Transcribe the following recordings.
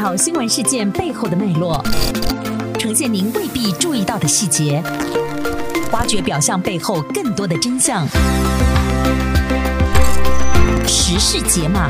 讨新闻事件背后的脉络，呈现您未必注意到的细节，挖掘表象背后更多的真相。时事解码。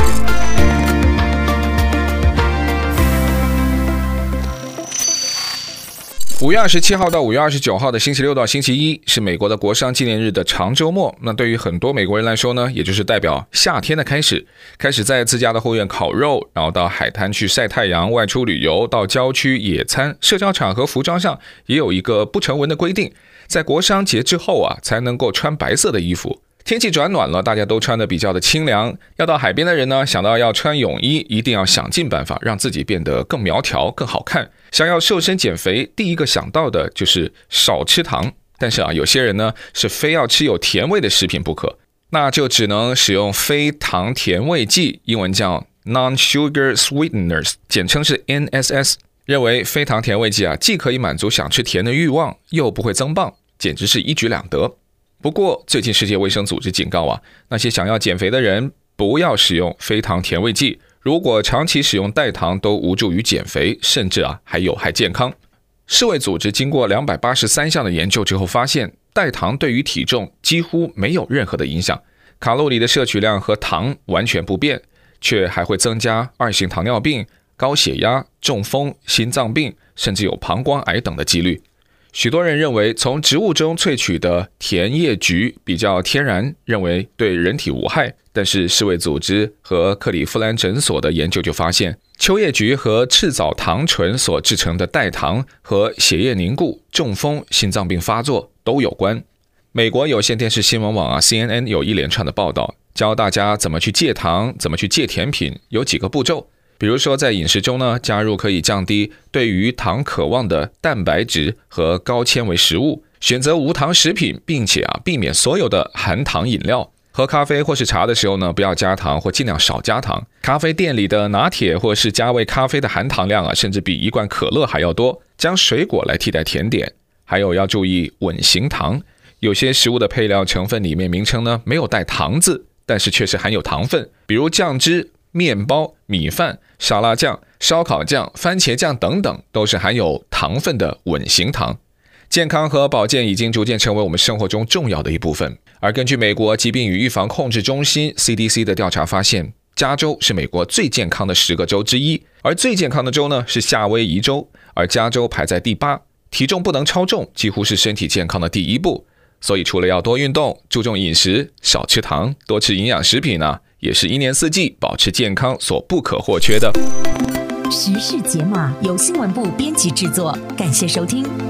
5月27号到5月29号的星期六到星期一是美国的国殇纪念日的长周末。那对于很多美国人来说呢，也就是代表夏天的开始在自家的后院烤肉，然后到海滩去晒太阳，外出旅游，到郊区野餐。社交场合服装上也有一个不成文的规定，在国殇节之后才能够穿白色的衣服。天气转暖了，大家都穿得比较的清凉。要到海边的人呢，想到要穿泳衣，一定要想尽办法让自己变得更苗条、更好看。想要瘦身减肥，第一个想到的就是少吃糖。但是有些人呢是非要吃有甜味的食品不可，那就只能使用非糖甜味剂，英文叫 Non-Sugar Sweeteners， 简称是 NSS。认为非糖甜味剂既可以满足想吃甜的欲望，又不会增磅，简直是一举两得。不过最近世界卫生组织警告那些想要减肥的人不要使用非糖甜味剂，如果长期使用代糖都无助于减肥，甚至还有害健康。世卫组织经过283项的研究之后发现，代糖对于体重几乎没有任何的影响，卡路里的摄取量和糖完全不变，却还会增加2型糖尿病、高血压、中风、心脏病，甚至有膀胱癌等的几率。许多人认为从植物中萃取的甜叶菊比较天然，认为对人体无害，但是世卫组织和克利夫兰诊所的研究就发现，秋叶菊和赤藻糖醇所制成的代糖和血液凝固、中风、心脏病发作都有关。美国有线电视新闻网CNN 有一连串的报道，教大家怎么去戒糖，怎么去戒甜品，有几个步骤。比如说在饮食中呢，加入可以降低对于糖渴望的蛋白质和高纤维食物，选择无糖食品，并且避免所有的含糖饮料。喝咖啡或是茶的时候呢，不要加糖或尽量少加糖。咖啡店里的拿铁或是加味咖啡的含糖量甚至比一罐可乐还要多。将水果来替代甜点。还有要注意稳型糖，有些食物的配料成分里面名称呢没有带糖字，但是确实含有糖分，比如酱汁、面包、米饭、沙拉酱、烧烤酱、番茄酱等等，都是含有糖分的稳型糖。健康和保健已经逐渐成为我们生活中重要的一部分。而根据美国疾病与预防控制中心 CDC 的调查发现，加州是美国最健康的10个州之一，而最健康的州呢是夏威夷州，而加州排在第8。体重不能超重几乎是身体健康的第一步，所以除了要多运动、注重饮食、少吃糖、多吃营养食品也是一年四季保持健康所不可或缺的。 时事解码由新闻部编辑制作，感谢收听。